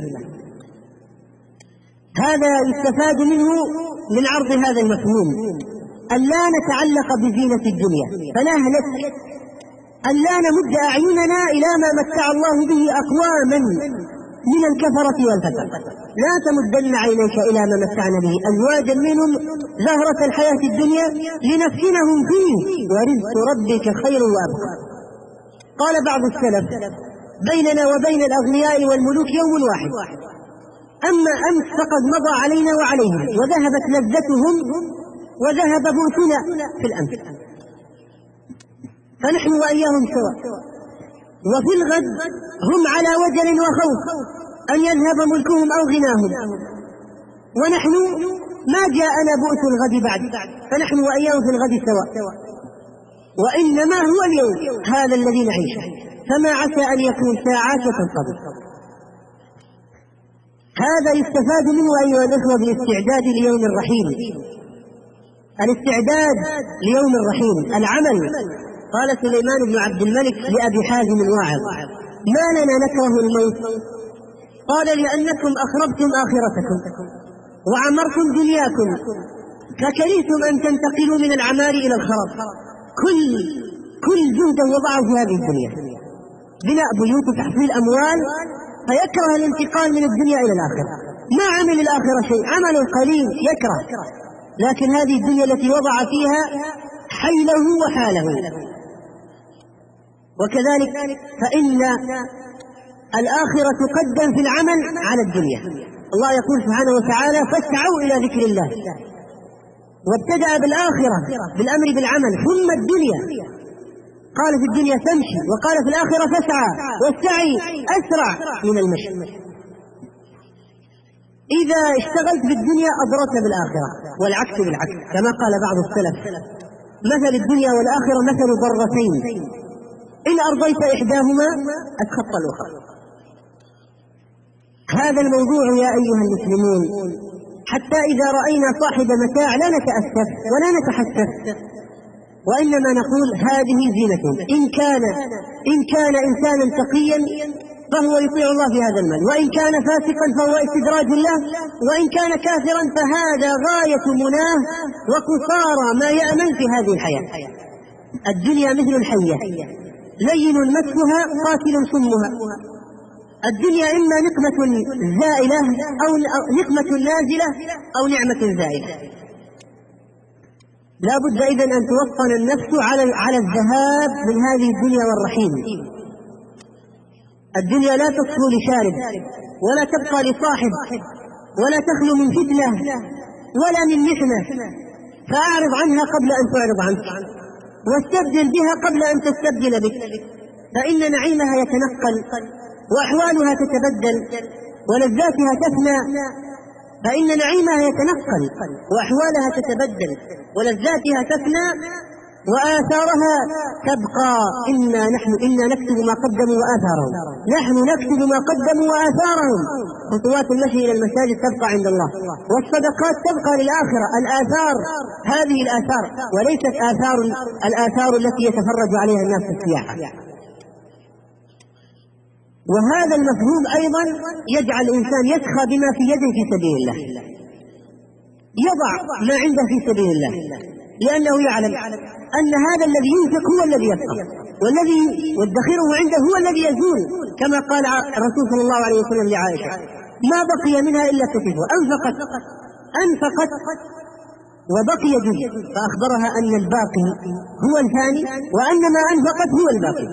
Speaker 1: هذا يستفاد منه من عرض هذا المفهوم، أن لا نتعلق بزينة الدنيا فنهلك، أن لا نمد أعيننا إلى ما متع الله به أقواما من الكفرة والفسق. لا تمدن عينيك إلى ما متعنا به أزواجا منهم زهرة الحياة الدنيا لنفتنهم فيه ورزق ربك خير وأبقى. قال بعض السلف: بيننا وبين الأغنياء والملوك يوم واحد، أما أمس فقد مضى علينا وعليهم، وذهبت لذتهم وذهب بؤسنا في الأمس. فنحن وإياهم سواء. وفي الغد هم على وجل وخوف أن يذهب ملكهم أو غناهم، ونحن ما جاءنا بؤس الغد بعد، فنحن وإياهم في الغد سواء. وإنما هو اليوم هذا الذي نعيشه، فما عسى أن يكون ساعات وتنقضي. هذا يستفاد منه أيها الأخوة بالاستعداد ليوم الرحيل، الاستعداد ليوم الرحيل، العمل. قال سليمان بن عبد الملك لأبي حازم الواعظ: ما لنا نكره الموت؟ قال: لأنكم أخربتم آخرتكم وعمرتم دنياكم، فكرهتم أن تنتقلوا من العمار إلى الخراب. كل جهدا وضعوا في هذه الدنيا، بناء بيوت وتحصيل أموال، فيكره الانتقال من الدنيا إلى الآخرة. ما عمل الآخرة شيء، عمل قليل يكره، لكن هذه الدنيا التي وضع فيها حيله وحاله. وكذلك فإن الآخرة تقدم في العمل على الدنيا. الله يقول سبحانه وتعالى: فاسعوا إلى ذكر الله، وابتدأ بالآخرة بالأمر بالعمل ثم الدنيا. قال في الدنيا تمشي، وقال في الآخرة فاسعى، والسعي أسرع من المشي. إذا اشتغلت في الدنيا أضرت بالآخرة، والعكس بالعكس، كما قال بعض السلف: مثل الدنيا والآخرة مثل ضرتين، إن أرضيت إحداهما أسخطت الأخرى. هذا الموضوع يا أيها المسلمون، حتى إذا رأينا صاحب متاع لا نتأسف ولا نتحسف، وإنما نقول: هذه زينة. إن كان إنسانا تقيا فهو يطيع الله في هذا المال، وإن كان فاسقا فهو استدراج الله، وإن كان كافرا فهذا غاية مناه وقصارى ما يأمل في هذه الحياة. الدنيا مثل الحية، لين مسها قاتل سمها. الدنيا إما نقمة زائلة أو نقمة نازلة أو نعمة زائلة. لا بد إذن أن توطن النفس على الذهاب من هذه الدنيا والرحيل. الدنيا لا تصفو لشارب، ولا تبقى لصاحب، ولا تخلو من فتنة ولا من محنة، فأعرض عنها قبل أن تعرض عنك، واستبدل بها قبل أن تستبدل بك، فإن نعيمها يتنقل وأحوالها تتبدل ولذاتها تفنى. فإن نعيمها يتنقل وأحوالها تتبدل ولذاتها تفنى وآثارها تبقى. إنا نكتب ما قدموا وآثارهم، نحن نكتب ما قدموا وآثارهم. خطوات المشي إلى المساجد تبقى عند الله، والصدقات تبقى للآخرة. الآثار هذه الآثار، وليست الآثار التي يتفرج عليها الناس في السياحة. وهذا المفهوم أيضا يجعل الإنسان يسخى بما في يده في سبيل الله، يضع ما عنده في سبيل الله، لأنه يعلم أن هذا الذي ينفق هو الذي يبقى، والذي يدخره عنده هو الذي يزول، كما قال الرسول صلى الله عليه وسلم لعائشة: ما بقي منها إلا كتفه، أنفقت وبقي جزء، فأخبرها أن الباقي هو الثاني، وأن ما أنفقت هو الباقي.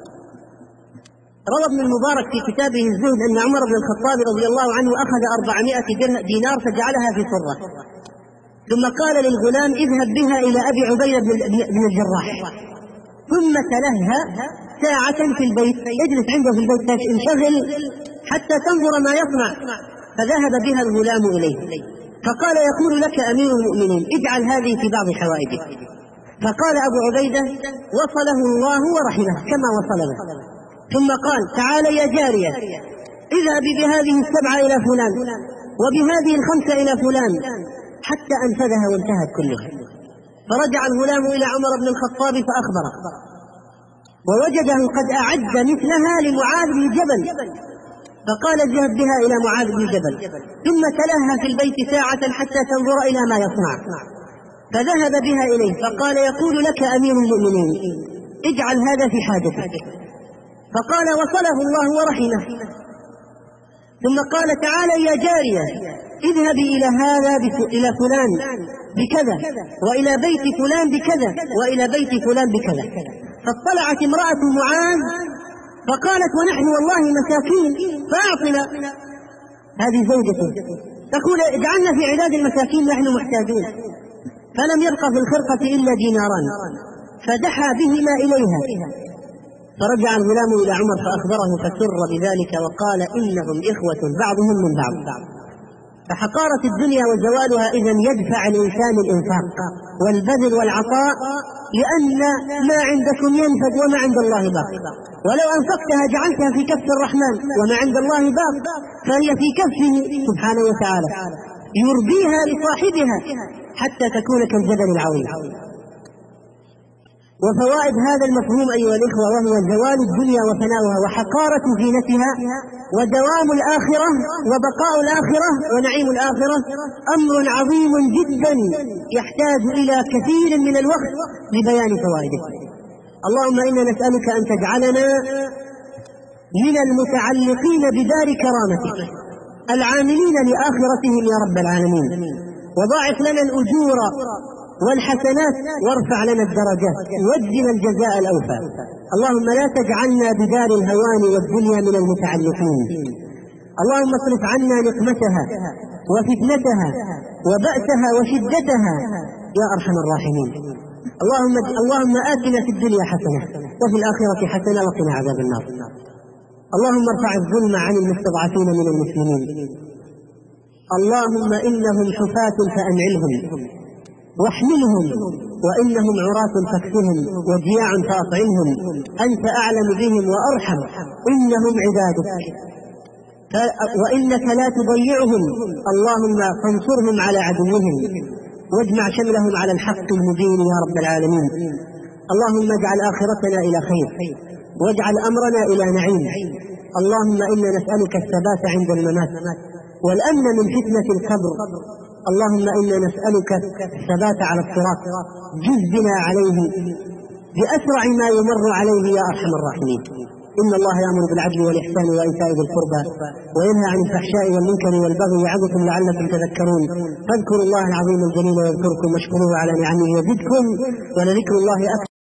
Speaker 1: روى ابن المبارك في كتابه الزهد أن عمر بن الخطاب رضي الله عنه أخذ 400 دينار فجعلها في صرة، ثم قال للغلام: اذهب بها إلى أبي عبيدة بن الجراح، ثم تلهى ساعة في البيت، يجلس عنده في البيت ينشغل حتى تنظر ما يصنع. فذهب بها الغلام إليه فقال: يقول لك أمير المؤمنين اجعل هذه في بعض حوائجك. فقال أبو عبيدة: وصله الله ورحمه كما وصلنا. ثم قال: تعال يا جارية، اذهبي بهذه 7 إلى فلان، وبهذه 5 إلى فلان، حتى أنفذها وانتهت كلها. فرجع الغلام إلى عمر بن الخطاب فأخبره، ووجده قد أعد مثلها لمعاذ بن جبل، فقال: اذهب بها إلى معاذ بن جبل. ثم تلهى في البيت ساعة حتى تنظر إلى ما يصنع، فذهب بها إليه فقال: يقول لك أمير المؤمنين اجعل هذا في حاجتك. فقال: وصله الله ورحمه. ثم قال: تعالى يا جارية، اذهبي إلى فلان بكذا، وإلى بيت فلان بكذا، وإلى بيت فلان بكذا. فاطلعت امرأة معاذ فقالت: ونحن والله مساكين فأعطنا. هذه زوجته تقول: اجعلنا في عداد المساكين، نحن محتاجون. فلم يبق في الخرقة إلا ديناران، فدحى بهما إليها، فرجع الغلام إلى عمر فأخبره فسر بذلك وقال إنهم إخوة بعضهم من بعض. فحقارة الدنيا وزوالها إذن يدفع الإنسان الإنفاق والبذل والعطاء، لأن ما عندكم ينفد وما عند الله باق، ولو أنفقتها جعلتها في كف الرحمن وما عند الله باق، فهي في كفه سبحانه وتعالى يربيها لصاحبها حتى تكون كالجبل العظيم. وفوائد هذا المفهوم أيها الإخوة وهو زوال الدنيا وفناؤها وحقارة زينتها ودوام الآخرة وبقاء الآخرة ونعيم الآخرة أمر عظيم جدا يحتاج إلى كثير من الوقت لبيان فوائده. اللهم إنا نسألك أن تجعلنا من المتعلقين بدار كرامتك العاملين لآخرتهم يا رب العالمين، وضاعف لنا الأجور والحسنات وارفع لنا الدرجات واجزنا الجزاء الأوفى. اللهم لا تجعلنا بدار الهوان والدنيا من المتعلقين. اللهم اصرف عنا نقمتها وفتنتها وبأسها وشدتها يا أرحم الراحمين. اللهم آتنا في الدنيا حسنة وفي الآخرة حسنة وقنا عذاب النار. اللهم ارفع الظلم عن المستضعفين من المسلمين. اللهم إنهم حفاة فأنعلهم واحملهم، وإنهم عراة فاكسهم وجياع فأطعمهم، أنت أعلم بهم وأرحم، إنهم عبادك وإنك لا تضيعهم. اللهم فانصرهم على عدوهم واجمع شملهم على الحق المبين يا رب العالمين. اللهم اجعل آخرتنا إلى خير واجعل أمرنا إلى نعيم. اللهم إنا نسألك الثبات عند الممات والأمن من فتنة القبر. اللهم إنا نسألك الثبات على الصراط، جز بنا عليه بأسرع ما يمر عليه يا أرحم الراحمين. إن الله يأمر بالعدل والإحسان وإيتاء ذي القربى وينهى عن الفحشاء والمنكر والبغي يعظكم لعلكم تذكرون. فاذكروا الله العظيم الجليل يذكركم واشكروه على نعمه يزدكم ولذكر الله أكبر.